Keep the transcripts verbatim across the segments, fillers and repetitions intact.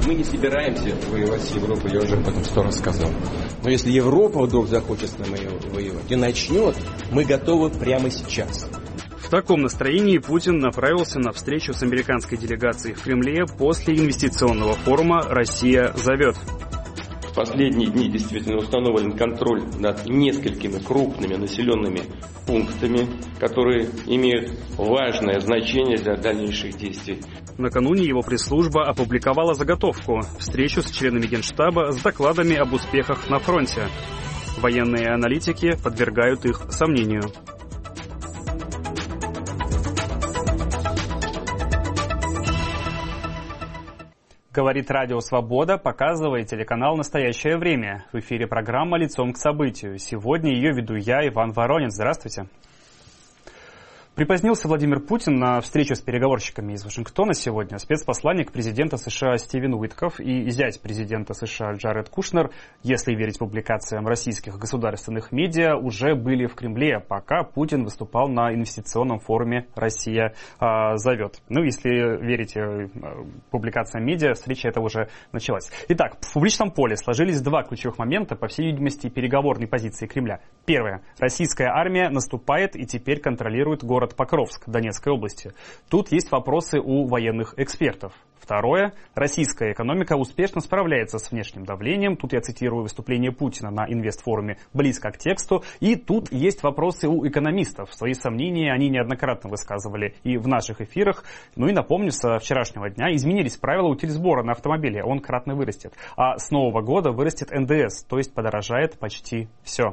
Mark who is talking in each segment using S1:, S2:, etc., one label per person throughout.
S1: Мы не собираемся воевать с Европой, я уже об этом сто раз сказал. Но если Европа вдруг захочет с нами воевать и начнет, мы готовы прямо сейчас.
S2: В таком настроении Путин направился на встречу с американской делегацией в Кремле после инвестиционного форума «Россия зовет».
S3: В последние дни действительно установлен контроль над несколькими крупными населенными пунктами, которые имеют важное значение для дальнейших действий.
S2: Накануне его пресс-служба опубликовала заготовку – встречу с членами Генштаба с докладами об успехах на фронте. Военные аналитики подвергают их сомнению. Говорит Радио Свобода, показывает телеканал «Настоящее время». В эфире программа «Лицом к событию». Сегодня ее веду я, Иван Воронин. Здравствуйте. Припозднился Владимир Путин на встречу с переговорщиками из Вашингтона сегодня. Спецпосланник президента США Стивен Уитков и зять президента США Джаред Кушнер, если верить публикациям российских государственных медиа, уже были в Кремле, пока Путин выступал на инвестиционном форуме «Россия э, зовет». Ну, если верить э, публикациям медиа, встреча эта уже началась. Итак, в публичном поле сложились два ключевых момента, по всей видимости, переговорной позиции Кремля. Первое. Российская армия наступает и теперь контролирует город Покровск Донецкой области. Тут есть вопросы у военных экспертов. Второе. Российская экономика успешно справляется с внешним давлением. Тут я цитирую выступление Путина на инвестфоруме близко к тексту. И тут есть вопросы у экономистов. Свои сомнения они неоднократно высказывали и в наших эфирах. Ну и напомню, со вчерашнего дня изменились правила утильсбора на автомобиле. Он кратно вырастет. А с нового года вырастет эн дэ эс, то есть подорожает почти все.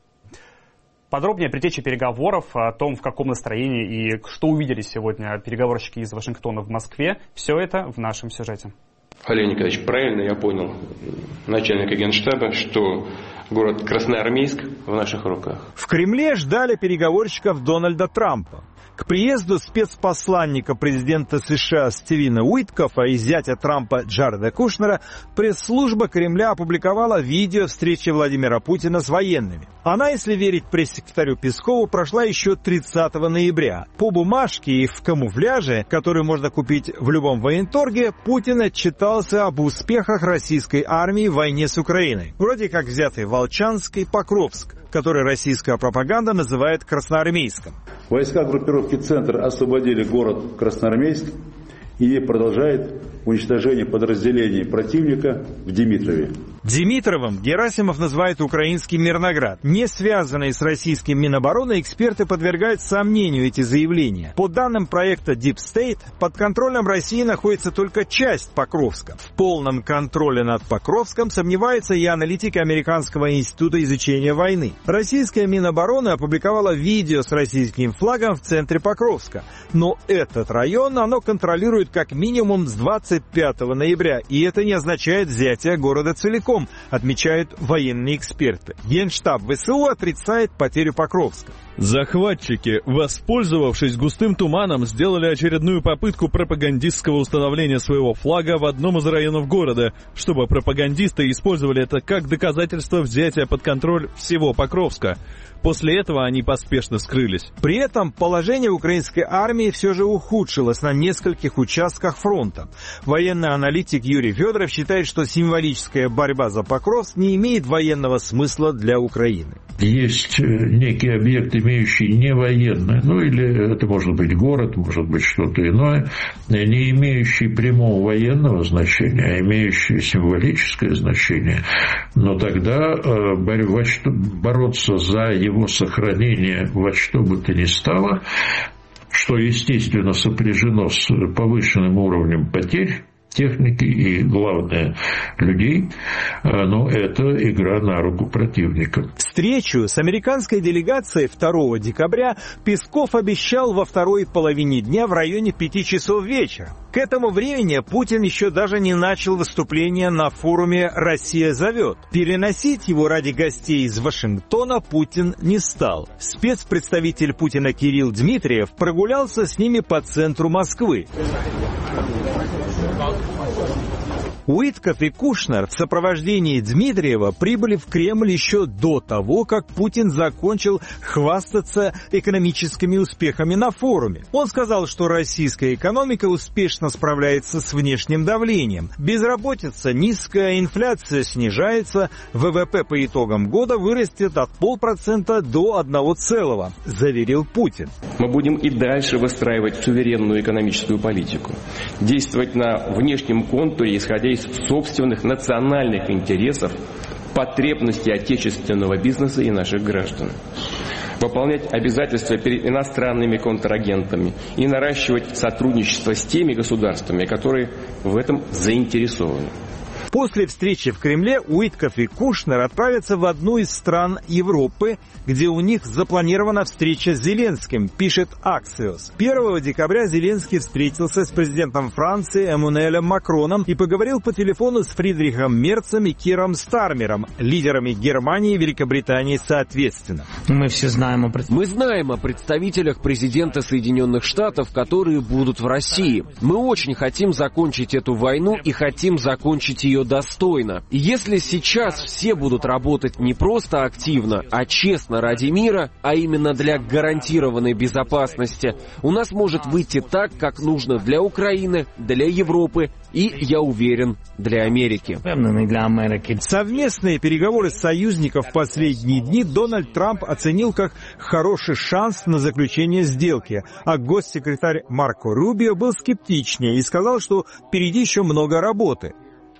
S2: Подробнее о предтече переговоров, о том, в каком настроении и что увидели сегодня переговорщики из Вашингтона в Москве, все это в нашем сюжете.
S3: Олег Николаевич, правильно я понял начальника Генштаба, что город Красноармейск в наших руках?
S4: В Кремле ждали переговорщиков Дональда Трампа. К приезду спецпосланника президента США Стивена Уиткофа и зятя Трампа Джареда Кушнера пресс-служба Кремля опубликовала видео встречи Владимира Путина с военными. Она, если верить пресс-секретарю Пескову, прошла еще тридцатого ноября. По бумажке и в камуфляже, который можно купить в любом военторге, Путин отчитался об успехах российской армии в войне с Украиной. Вроде как взятый Волчанск и Покровск, который российская пропаганда называет Красноармейском.
S5: Войска группировки «Центр» освободили город Красноармейск и продолжает уничтожение подразделений противника в Димитрове.
S4: Димитровым Герасимов называет украинский Мирноград. Не связанные с российским Минобороны, эксперты подвергают сомнению эти заявления. По данным проекта Deep State, под контролем России находится только часть Покровска. В полном контроле над Покровском сомневаются и аналитики Американского института изучения войны. Российская Минобороны опубликовала видео с российским флагом в центре Покровска. Но этот район оно контролирует как минимум с двадцать пятого ноября, и это не означает взятие города целиком, отмечают военные эксперты. Генштаб вэ эс у отрицает потерю Покровска.
S6: Захватчики, воспользовавшись густым туманом, сделали очередную попытку пропагандистского установления своего флага в одном из районов города, чтобы пропагандисты использовали это как доказательство взятия под контроль всего Покровска. После этого они поспешно скрылись.
S4: При этом положение украинской армии все же ухудшилось на нескольких участках фронта. Военный аналитик Юрий Федоров считает, что символическая борьба за Покровск не имеет военного смысла для Украины.
S7: Есть некий объект, имеющий не военное, ну или это может быть город, может быть что-то иное, не имеющий прямого военного значения, а имеющий символическое значение. Но тогда бороться за его сохранение во что бы то ни стало, что, естественно, сопряжено с повышенным уровнем потерь техники и, главное, людей, но это игра на руку противника.
S4: Встречу с американской делегацией второго декабря Песков обещал во второй половине дня в районе пяти часов вечера. К этому времени Путин еще даже не начал выступление на форуме «Россия зовет». Переносить его ради гостей из Вашингтона Путин не стал. Спецпредставитель Путина Кирилл Дмитриев прогулялся с ними по центру Москвы. Уитков и Кушнер в сопровождении Дмитриева прибыли в Кремль еще до того, как Путин закончил хвастаться экономическими успехами на форуме. Он сказал, что российская экономика успешно справляется с внешним давлением. Безработица низкая, инфляция снижается, ВВП по итогам года вырастет от полпроцента до одного целого, заверил Путин.
S3: Мы будем и дальше выстраивать суверенную экономическую политику, действовать на внешнем контуре, исходя из собственных национальных интересов, потребностей отечественного бизнеса и наших граждан. Выполнять обязательства перед иностранными контрагентами и наращивать сотрудничество с теми государствами, которые в этом заинтересованы.
S4: После встречи в Кремле Уитков и Кушнер отправятся в одну из стран Европы, где у них запланирована встреча с Зеленским, пишет Axios. первого декабря Зеленский встретился с президентом Франции Эммануэлем Макроном и поговорил по телефону с Фридрихом Мерцем и Киром Стармером, лидерами Германии и Великобритании соответственно.
S8: Мы все знаем о...
S9: Мы знаем о представителях президента Соединенных Штатов, которые будут в России. Мы очень хотим закончить эту войну и хотим закончить ее достойно. И если сейчас все будут работать не просто активно, а честно ради мира, а именно для гарантированной безопасности, у нас может выйти так, как нужно для Украины, для Европы и, я уверен, для Америки.
S4: Совместные переговоры союзников в последние дни Дональд Трамп оценил как хороший шанс на заключение сделки, а госсекретарь Марко Рубио был скептичнее и сказал, что впереди еще много работы.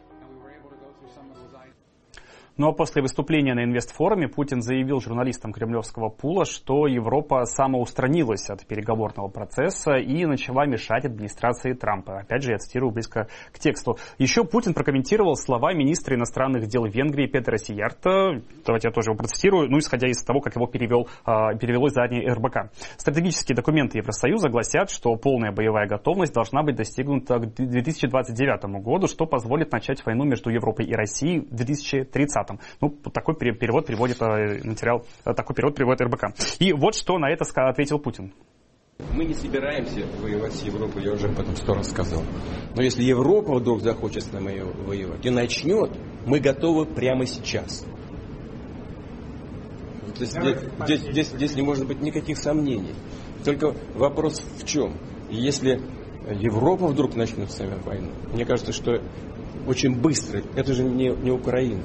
S2: Ну а после выступления на инвестфоруме Путин заявил журналистам кремлевского пула, что Европа самоустранилась от переговорного процесса и начала мешать администрации Трампа. Опять же, я цитирую близко к тексту. Еще Путин прокомментировал слова министра иностранных дел Венгрии Петера Сиярто. Давайте я тоже его процитирую, ну исходя из того, как его перевел, перевело издание эр бэ ка. Стратегические документы Евросоюза гласят, что полная боевая готовность должна быть достигнута к две тысячи двадцать девятому году, что позволит начать войну между Европой и Россией в две тысячи тридцатом. Ну, такой перевод приводит материал, такой перевод приводит эр бэ ка. И вот что на это ответил Путин.
S1: Мы не собираемся воевать с Европой, я уже об этом сто раз сказал. Но если Европа вдруг захочет с нами воевать и начнет, мы готовы прямо сейчас. Здесь, здесь, здесь, здесь не может быть никаких сомнений. Только вопрос в чем? Если Европа вдруг начнет с нами войну, мне кажется, что очень быстро, это же не, не Украина.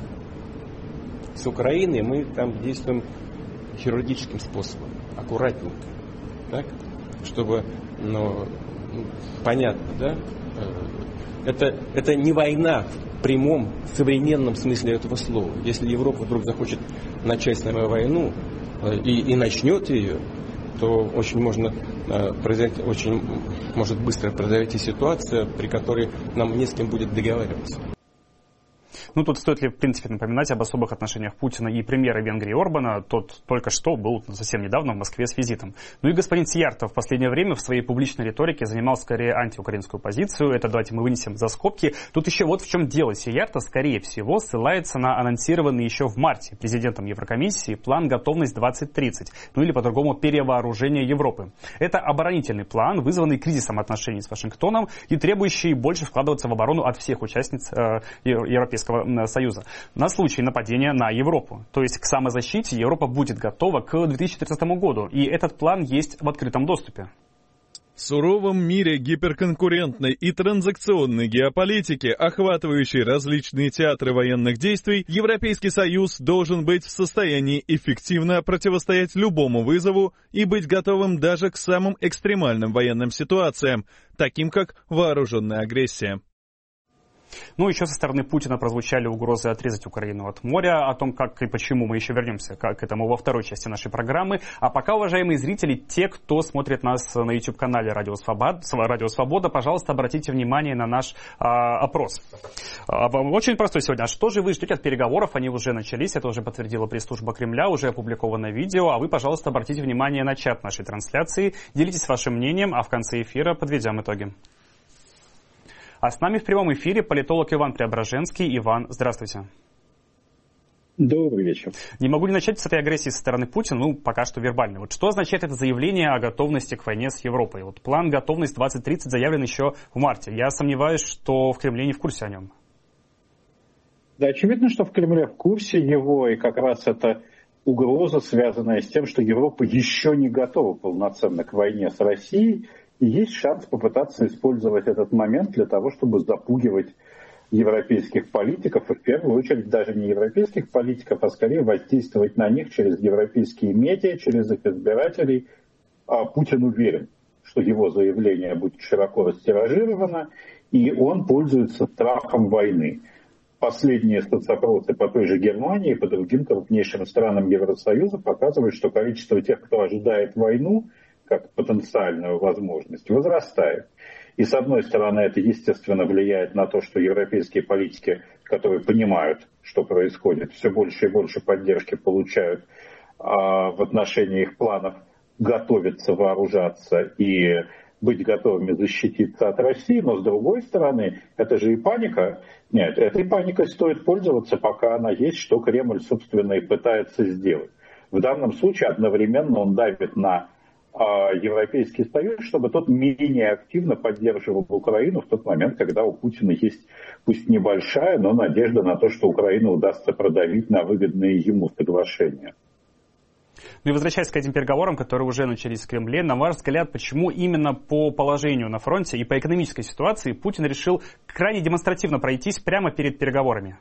S1: С Украиной мы там действуем хирургическим способом, аккуратненько, так, чтобы, ну, понятно, да, это, это не война в прямом, современном смысле этого слова. Если Европа вдруг захочет начать с нами войну и, и начнет ее, то очень можно произойти, очень может быстро произойти ситуация, при которой нам не с кем будет договариваться.
S2: Ну, тут стоит ли, в принципе, напоминать об особых отношениях Путина и премьера Венгрии Орбана. Тот только что был совсем недавно в Москве с визитом. Ну и господин Сиярто в последнее время в своей публичной риторике занимал скорее антиукраинскую позицию. Это давайте мы вынесем за скобки. Тут еще вот в чем дело. Сиярто, скорее всего, ссылается на анонсированный еще в марте президентом Еврокомиссии план «Готовность двадцать тридцать», ну или по-другому перевооружение Европы. Это оборонительный план, вызванный кризисом отношений с Вашингтоном и требующий больше вкладываться в оборону от всех участниц э, Европейского Союза на случай нападения на Европу. То есть к самозащите Европа будет готова к две тысячи тридцатому году. И этот план есть в открытом доступе.
S6: В суровом мире гиперконкурентной и транзакционной геополитики, охватывающей различные театры военных действий, Европейский Союз должен быть в состоянии эффективно противостоять любому вызову и быть готовым даже к самым экстремальным военным ситуациям, таким как вооруженная агрессия.
S2: Ну, еще со стороны Путина прозвучали угрозы отрезать Украину от моря. О том, как и почему, мы еще вернемся к этому во второй части нашей программы. А пока, уважаемые зрители, те, кто смотрит нас на YouTube-канале Радио Свобода, Радио Свобода, пожалуйста, обратите внимание на наш а, опрос. А, очень простой сегодня. А что же вы ждете от переговоров? Они уже начались, это уже подтвердила пресс-служба Кремля, уже опубликовано видео. А вы, пожалуйста, обратите внимание на чат нашей трансляции, делитесь вашим мнением, а в конце эфира подведем итоги. А с нами в прямом эфире политолог Иван Преображенский. Иван, здравствуйте.
S10: Добрый вечер.
S2: Не могу не начать с этой агрессии со стороны Путина, ну, пока что вербально. Вот что означает это заявление о готовности к войне с Европой? Вот план «Готовность двадцать тридцать» заявлен еще в марте. Я сомневаюсь, что в Кремле не в курсе о нем.
S10: Да, очевидно, что в Кремле в курсе его, и как раз это угроза, связанная с тем, что Европа еще не готова полноценно к войне с Россией, и есть шанс попытаться использовать этот момент для того, чтобы запугивать европейских политиков, и в первую очередь даже не европейских политиков, а скорее воздействовать на них через европейские медиа, через их избирателей. А Путин уверен, что его заявление будет широко растиражировано, и он пользуется страхом войны. Последние соцопросы по той же Германии и по другим крупнейшим странам Евросоюза показывают, что количество тех, кто ожидает войну, как потенциальную возможность, возрастает. И с одной стороны, это, естественно, влияет на то, что европейские политики, которые понимают, что происходит, все больше и больше поддержки получают а, в отношении их планов готовиться, вооружаться и быть готовыми защититься от России, но с другой стороны, это же и паника. Нет, этой паникой стоит пользоваться, пока она есть, что Кремль, собственно, и пытается сделать. В данном случае одновременно он давит на а, Европейский Союз, чтобы тот менее активно поддерживал Украину в тот момент, когда у Путина есть, пусть небольшая, но надежда на то, что Украину удастся продавить на выгодные ему соглашения.
S2: Ну и возвращаясь к этим переговорам, которые уже начались в Кремле, на ваш взгляд, почему именно по положению на фронте и по экономической ситуации Путин решил крайне демонстративно пройтись прямо перед переговорами?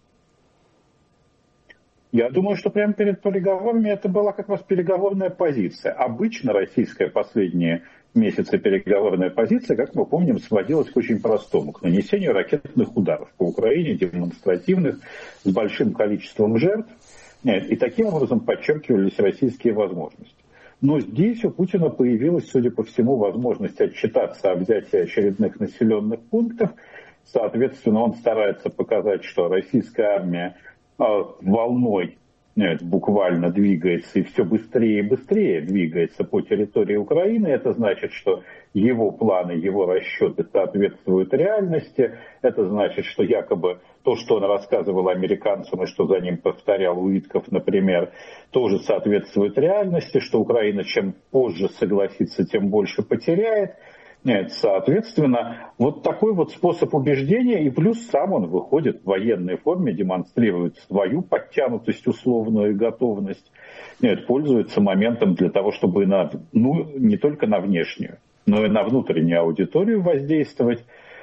S10: Я думаю, что прямо перед переговорами это была как раз переговорная позиция. Обычно российская последние месяцы переговорная позиция, как мы помним, сводилась к очень простому, к нанесению ракетных ударов по Украине, демонстративных, с большим количеством жертв. Нет, и таким образом подчеркивались российские возможности. Но здесь у Путина появилась, судя по всему, возможность отчитаться о взятии очередных населенных пунктов. Соответственно, он старается показать, что российская армия э, волной нет, буквально двигается и все быстрее и быстрее двигается по территории Украины. Это значит, что его планы, его расчеты соответствуют реальности. Это значит, что якобы то, что он рассказывал американцам и что за ним повторял Уитков, например, тоже соответствует реальности, что Украина чем позже согласится, тем больше потеряет. Нет, соответственно, вот такой вот способ убеждения, и плюс сам он выходит в военной форме, демонстрирует свою подтянутость, условную готовность, нет, пользуется моментом для того, чтобы на, ну, не только на внешнюю, но и на внутреннюю аудиторию воздействовать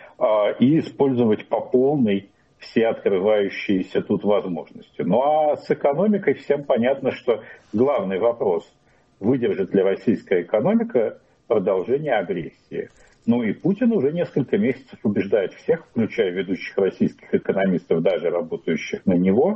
S10: а, и использовать по полной все открывающиеся тут возможности. Ну а с экономикой всем понятно, что главный вопрос, выдержит ли российская экономика продолжение агрессии. Ну и Путин уже несколько месяцев убеждает всех, включая ведущих российских экономистов, даже работающих на него,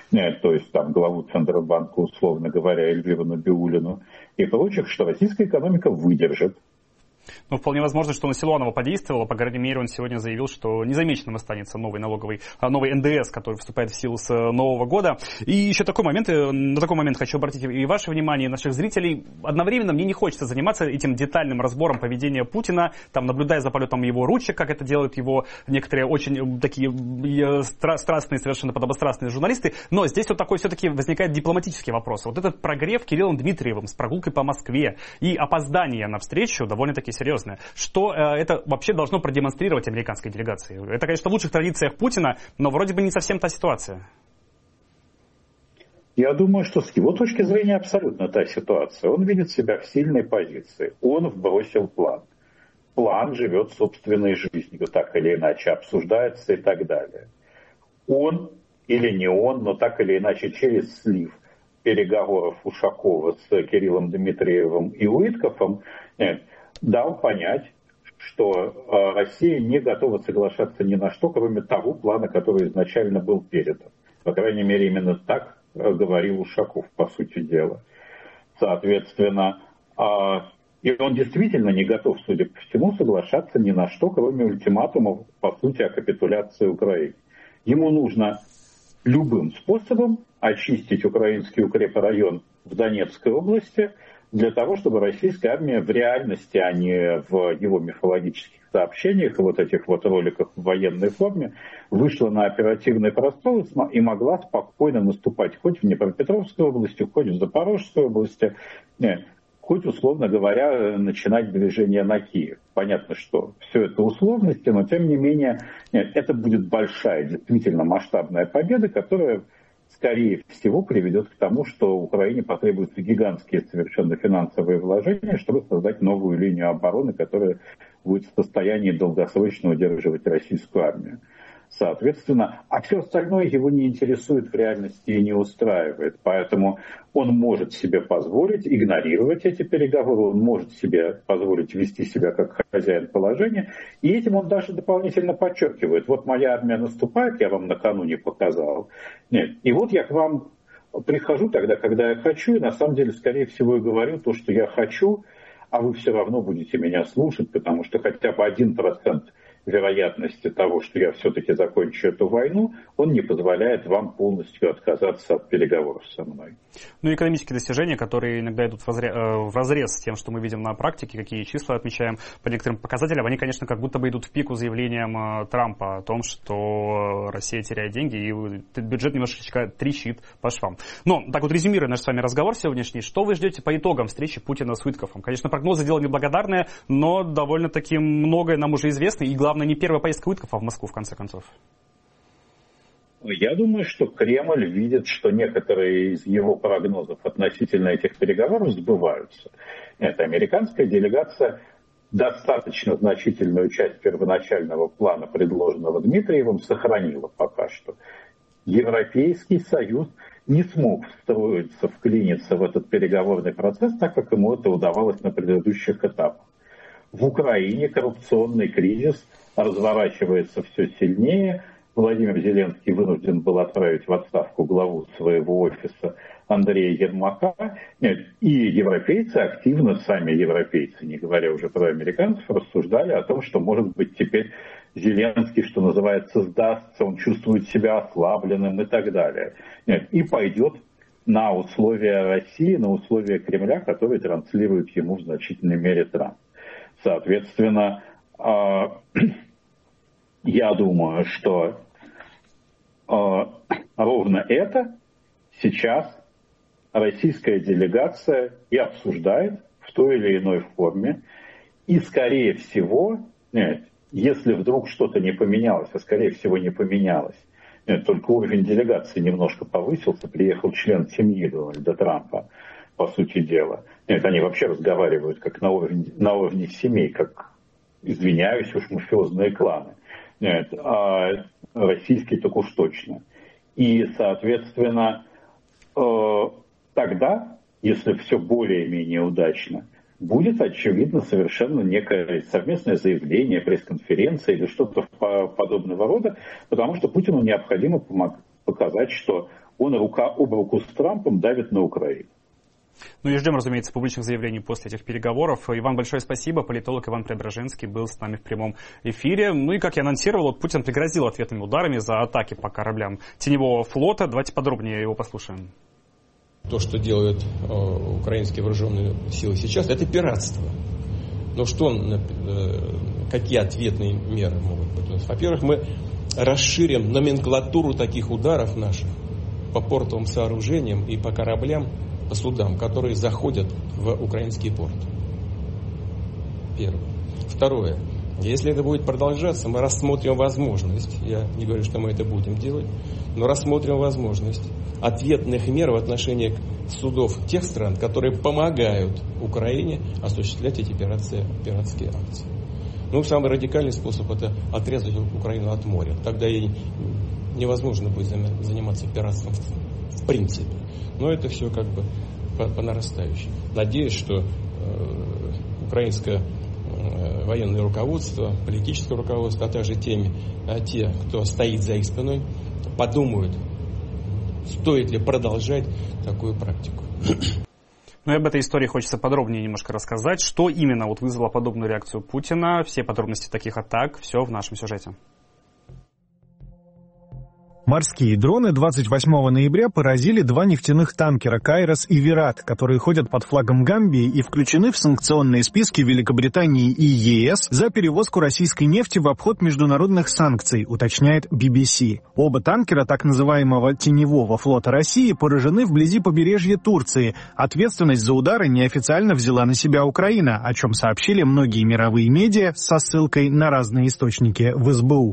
S10: то есть там главу Центробанка, условно говоря, Эльвиру Набиуллину и прочих, что российская экономика выдержит.
S2: Ну, вполне возможно, что на Силуанова подействовало. По крайней мере, он сегодня заявил, что незамеченным останется новый налоговый, новый эн дэ эс, который вступает в силу с нового года. И еще такой момент, на такой момент хочу обратить и ваше внимание, и наших зрителей. Одновременно мне не хочется заниматься этим детальным разбором поведения Путина, там, наблюдая за полетом его ручек, как это делают его некоторые очень такие страстные, совершенно подобострастные журналисты. Но здесь вот такой все-таки возникает дипломатический вопрос. Вот этот прогрев Кириллом Дмитриевым с прогулкой по Москве и опоздание на встречу довольно-таки серьезное. Что э, это вообще должно продемонстрировать американской делегации? Это, конечно, в лучших традициях Путина, но вроде бы не совсем та ситуация.
S10: Я думаю, что с его точки зрения абсолютно та ситуация. Он видит себя в сильной позиции. Он вбросил план. План живет собственной жизнью, так или иначе обсуждается и так далее. Он или не он, но так или иначе через слив переговоров Ушакова с Кириллом Дмитриевым и Уитковым нет, дал понять, что Россия не готова соглашаться ни на что, кроме того плана, который изначально был передан. По крайней мере, именно так говорил Ушаков, по сути дела. Соответственно, и он действительно не готов, судя по всему, соглашаться ни на что, кроме ультиматумов, по сути, о капитуляции Украины. Ему нужно любым способом очистить украинский укрепрайон в Донецкой области, для того, чтобы российская армия в реальности, а не в его мифологических сообщениях и вот этих вот роликах в военной форме, вышла на оперативный простор и могла спокойно наступать хоть в Днепропетровской области, хоть в Запорожской области, хоть, условно говоря, начинать движение на Киев. Понятно, что все это условности, но тем не менее нет, это будет большая, действительно масштабная победа, которая, скорее всего, приведет к тому, что Украине потребуются гигантские совершенно финансовые вложения, чтобы создать новую линию обороны, которая будет в состоянии долгосрочно удерживать российскую армию. Соответственно, а все остальное его не интересует в реальности и не устраивает. Поэтому он может себе позволить игнорировать эти переговоры, он может себе позволить вести себя как хозяин положения. И этим он даже дополнительно подчеркивает. Вот моя армия наступает, я вам накануне показал. Нет. И вот я к вам прихожу тогда, когда я хочу, и на самом деле, скорее всего, и говорю то, что я хочу, а вы все равно будете меня слушать, потому что хотя бы один процент вероятности того, что я все-таки закончу эту войну, он не позволяет вам полностью отказаться от переговоров со мной.
S2: Ну и экономические достижения, которые иногда идут в разрез с тем, что мы видим на практике, какие числа отмечаем по некоторым показателям, они, конечно, как будто бы идут в пику заявлением Трампа о том, что Россия теряет деньги и бюджет немножечко трещит по швам. Но, так вот, резюмируя наш с вами разговор сегодняшний, что вы ждете по итогам встречи Путина с Уиткофом? Конечно, прогнозы дело неблагодарное, но довольно-таки многое нам уже известно, и главное, не первая поездка Уиткофа в Москву, в конце концов.
S10: Я думаю, что Кремль видит, что некоторые из его прогнозов относительно этих переговоров сбываются. Это американская делегация достаточно значительную часть первоначального плана, предложенного Дмитриевым, сохранила пока что. Европейский Союз не смог встроиться, вклиниться в этот переговорный процесс, так как ему это удавалось на предыдущих этапах. В Украине коррупционный кризис разворачивается все сильнее. Владимир Зеленский вынужден был отправить в отставку главу своего офиса Андрея Ермака. И европейцы активно, сами европейцы, не говоря уже про американцев, рассуждали о том, что, может быть, теперь Зеленский, что называется, сдастся, он чувствует себя ослабленным и так далее. И пойдет на условия России, на условия Кремля, которые транслирует ему в значительной мере Трамп. Соответственно, я думаю, что ровно это сейчас российская делегация и обсуждает в той или иной форме. И, скорее всего, нет, если вдруг что-то не поменялось, а скорее всего не поменялось, нет, только уровень делегации немножко повысился, приехал член семьи Дональда Трампа, по сути дела. Нет, они вообще разговаривают как на уровне, на уровне семей, как, извиняюсь уж, мафиозные кланы. Нет, а российский так уж точно. И, соответственно, э, тогда, если все более-менее удачно, будет, очевидно, совершенно некое совместное заявление, пресс-конференция или что-то подобного рода, потому что Путину необходимо показать, что он рука об руку с Трампом давит на Украину.
S2: Ну и ждем, разумеется, публичных заявлений после этих переговоров. Иван, большое спасибо. Политолог Иван Преображенский был с нами в прямом эфире. Ну и, как я анонсировал, вот Путин пригрозил ответными ударами за атаки по кораблям теневого флота. Давайте подробнее его послушаем.
S3: То, что делают э, украинские вооруженные силы сейчас, это пиратство. Но что, э, какие ответные меры могут быть? Во-первых, мы расширим номенклатуру таких ударов наших по портовым сооружениям и по кораблям, по судам, которые заходят в украинский порт. Первое. Второе. Если это будет продолжаться, мы рассмотрим возможность, я не говорю, что мы это будем делать, но рассмотрим возможность ответных мер в отношении судов тех стран, которые помогают Украине осуществлять эти пиратские, пиратские акции. Ну, самый радикальный способ — это отрезать Украину от моря. Тогда ей невозможно будет заниматься пиратством в принципе. Но это все как бы по, по нарастающей. Надеюсь, что э, украинское э, военное руководство, политическое руководство, а также теми, а те, кто стоит за их спиной, подумают, стоит ли продолжать такую практику.
S2: Ну и об этой истории хочется подробнее немножко рассказать. Что именно вот вызвало подобную реакцию Путина, все подробности таких атак, все в нашем сюжете.
S8: Морские дроны двадцать восьмого ноября поразили два нефтяных танкера «Кайрос» и «Вират», которые ходят под флагом Гамбии и включены в санкционные списки Великобритании и ЕС за перевозку российской нефти в обход международных санкций, уточняет би би си. Оба танкера так называемого «теневого флота России» поражены вблизи побережья Турции. Ответственность за удары неофициально взяла на себя Украина, о чем сообщили многие мировые медиа со ссылкой на разные источники в эс бэ у.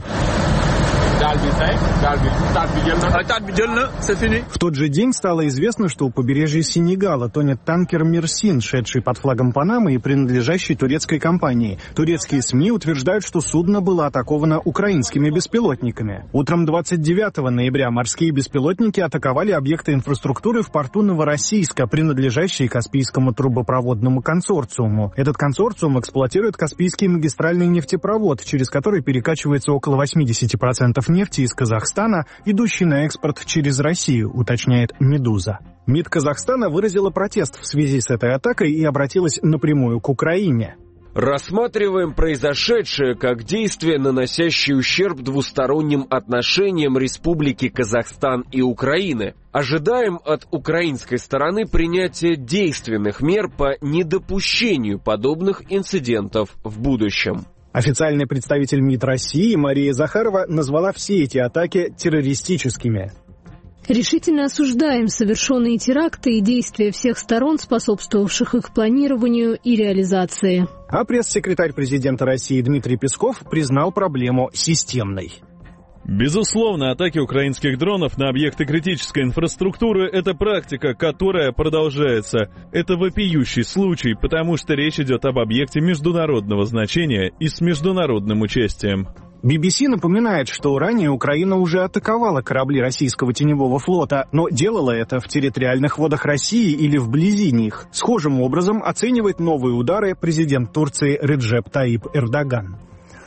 S8: В тот же день стало известно, что у побережья Сенегала тонет танкер «Мерсин», шедший под флагом Панамы и принадлежащий турецкой компании. Турецкие СМИ утверждают, что судно было атаковано украинскими беспилотниками. Утром двадцать девятого ноября морские беспилотники атаковали объекты инфраструктуры в порту Новороссийска, принадлежащие Каспийскому трубопроводному консорциуму. Этот консорциум эксплуатирует Каспийский магистральный нефтепровод, через который перекачивается около восемьдесят процентов нефти из Казахстана, идущей на экспорт через Россию, уточняет «Медуза». МИД Казахстана выразила протест в связи с этой атакой и обратилась напрямую к Украине.
S9: Рассматриваем произошедшее как действие, наносящее ущерб двусторонним отношениям Республики Казахстан и Украины. Ожидаем от украинской стороны принятия действенных мер по недопущению подобных инцидентов в будущем.
S8: Официальный представитель МИД России Мария Захарова назвала все эти атаки террористическими.
S11: Решительно осуждаем совершенные теракты и действия всех сторон, способствовавших их планированию и реализации.
S8: А пресс-секретарь президента России Дмитрий Песков признал проблему системной.
S6: Безусловно, атаки украинских дронов на объекты критической инфраструктуры – это практика, которая продолжается. Это вопиющий случай, потому что речь идет об объекте международного значения и с международным участием.
S8: би би си напоминает, что ранее Украина уже атаковала корабли российского теневого флота, но делала это в территориальных водах России или вблизи них. Схожим образом оценивает новые удары президент Турции Реджеп Таyyip Эрдоган.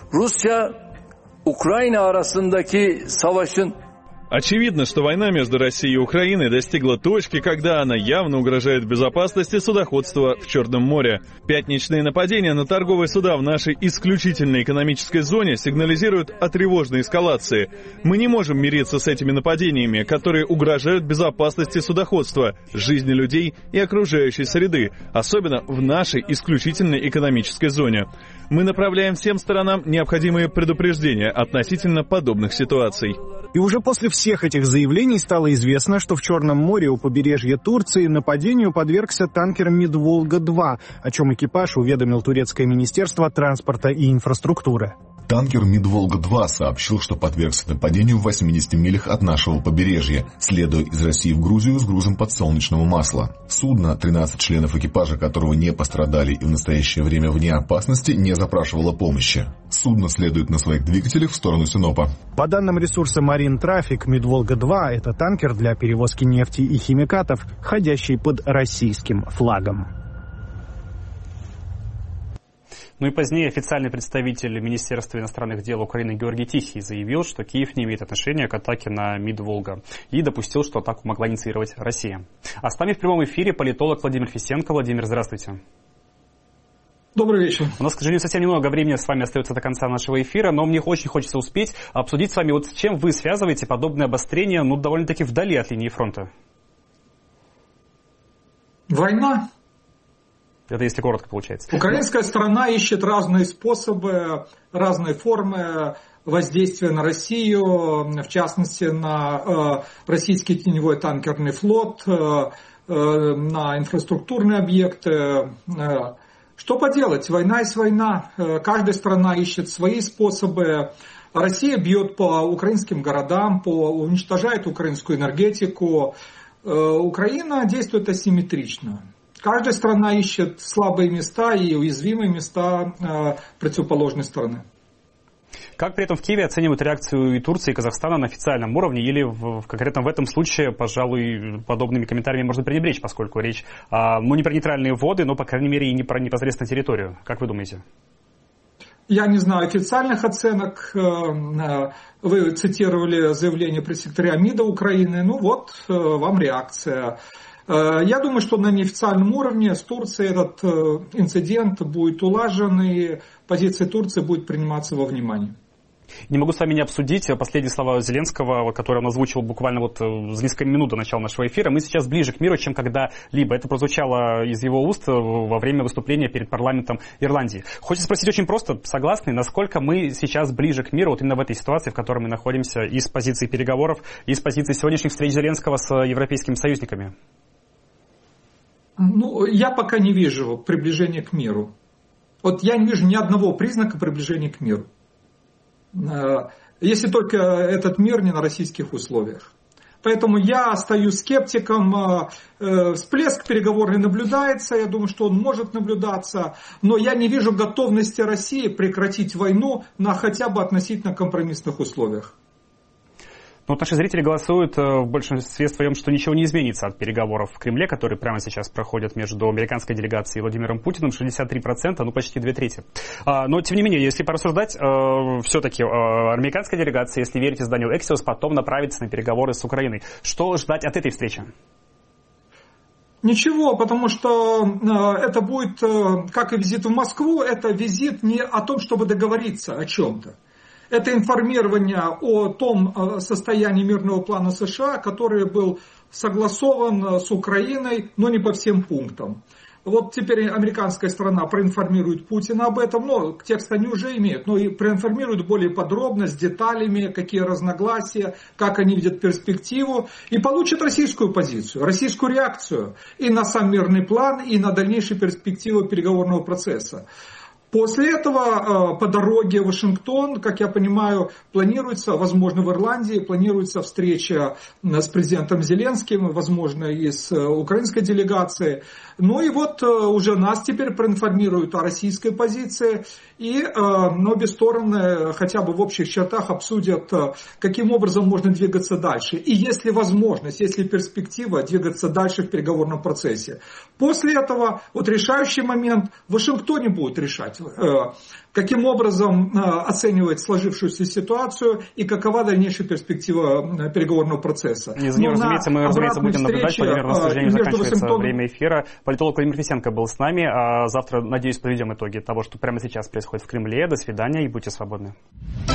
S12: Rusya Ukrayna arasındaki savaşın
S6: Очевидно, что война между Россией и Украиной достигла точки, когда она явно угрожает безопасности судоходства в Черном море. Пятничные нападения на торговые суда в нашей исключительной экономической зоне сигнализируют о тревожной эскалации. Мы не можем мириться с этими нападениями, которые угрожают безопасности судоходства, жизни людей и окружающей среды, особенно в нашей исключительной экономической зоне. Мы направляем всем сторонам необходимые предупреждения относительно подобных ситуаций.
S8: И уже после всех этих заявлений стало известно, что в Черном море у побережья Турции нападению подвергся танкер «Мидволга-два», о чем экипаж уведомил турецкое министерство транспорта и инфраструктуры.
S13: Танкер «Мидволга-два» сообщил, что подвергся нападению в восьмидесяти милях от нашего побережья, следуя из России в Грузию с грузом подсолнечного масла. Судно, тринадцать членов экипажа которого не пострадали и в настоящее время вне опасности, не запрашивало помощи. Судно следует на своих двигателях в сторону Синопа.
S8: По данным ресурса Marine Traffic, «Мидволга-два» — это танкер для перевозки нефти и химикатов, ходящий под российским флагом.
S2: Ну и позднее официальный представитель Министерства иностранных дел Украины Георгий Тихий заявил, что Киев не имеет отношения к атаке на Мидволга и допустил, что атаку могла инициировать Россия. А с нами в прямом эфире политолог Владимир Фисенко. Владимир, здравствуйте.
S14: Добрый вечер.
S2: У нас, к сожалению, совсем немного времени с вами остается до конца нашего эфира, но мне очень хочется успеть обсудить с вами, вот с чем вы связываете подобное обострение, ну, довольно-таки вдали от линии фронта.
S14: Война.
S2: Это если коротко получается.
S14: Украинская сторона ищет разные способы, разные формы воздействия на Россию, в частности, на э, российский теневой танкерный флот, э, э, на инфраструктурные объекты. Э, что поделать? Война есть война. Э, каждая страна ищет свои способы. Россия бьет по украинским городам, по, уничтожает украинскую энергетику. Э, Украина действует асимметрично. Каждая страна ищет слабые места и уязвимые места э, противоположной стороны.
S2: Как при этом в Киеве оценивают реакцию и Турции, и Казахстана на официальном уровне? Или в, конкретно в этом случае, пожалуй, подобными комментариями можно пренебречь, поскольку речь, а, ну, не про нейтральные воды, но, по крайней мере, и не про непосредственно территорию. Как вы думаете?
S14: Я не знаю официальных оценок. Вы цитировали заявление пресс-секретаря МИДа Украины. Ну вот, вам реакция. Я думаю, что на неофициальном уровне с Турцией этот инцидент будет улажен, и позиция Турции будет приниматься во внимание.
S2: Не могу с вами не обсудить последние слова Зеленского, которые он озвучил буквально вот за несколько минут до начала нашего эфира. Мы сейчас ближе к миру, чем когда-либо. Это прозвучало из его уст во время выступления перед парламентом Ирландии. Хочется спросить очень просто, согласны, насколько мы сейчас ближе к миру, вот именно в этой ситуации, в которой мы находимся, и с позиции переговоров, и с позиции сегодняшних встреч Зеленского с европейскими союзниками?
S14: Ну, я пока не вижу приближения к миру. Вот я не вижу ни одного признака приближения к миру. Если только этот мир не на российских условиях. Поэтому я остаюсь скептиком. Всплеск переговорный наблюдается, я думаю, что он может наблюдаться, но я не вижу готовности России прекратить войну на хотя бы относительно компромиссных условиях.
S2: Но вот наши зрители голосуют в большинстве своем, что ничего не изменится от переговоров в Кремле, которые прямо сейчас проходят между американской делегацией и Владимиром Путиным, шестьдесят три процента, ну почти две трети. Но, тем не менее, если порассуждать, все-таки американская делегация, если верить изданию Axios, потом направится на переговоры с Украиной. Что ждать от этой встречи?
S14: Ничего, потому что это будет, как и визит в Москву, это визит не о том, чтобы договориться о чем-то. Это информирование о том состоянии мирного плана США, который был согласован с Украиной, но не по всем пунктам. Вот теперь американская сторона проинформирует Путина об этом, но текст они уже имеют, но и проинформирует более подробно, с деталями, какие разногласия, как они видят перспективу, и получит российскую позицию, российскую реакцию и на сам мирный план, и на дальнейшие перспективы переговорного процесса. После этого по дороге в Вашингтон, как я понимаю, планируется, возможно, в Ирландии, планируется встреча с президентом Зеленским, возможно, и с украинской делегацией. Ну и вот уже нас теперь проинформируют о российской позиции, и ну, обе стороны хотя бы в общих чертах обсудят, каким образом можно двигаться дальше. И есть ли возможность, есть ли перспектива двигаться дальше в переговорном процессе. После этого вот решающий момент в Вашингтоне будет решать, каким образом оценивать сложившуюся ситуацию и какова дальнейшая перспектива переговорного процесса.
S2: Не за ним, разумеется, мы, разумеется, будем наблюдать. Владимир, у нас, к сожалению, заканчивается Вашингтон... время эфира. Политолог Владимир Фисенко был с нами. А завтра, надеюсь, подведем итоги того, что прямо сейчас происходит в Кремле. До свидания и будьте свободны.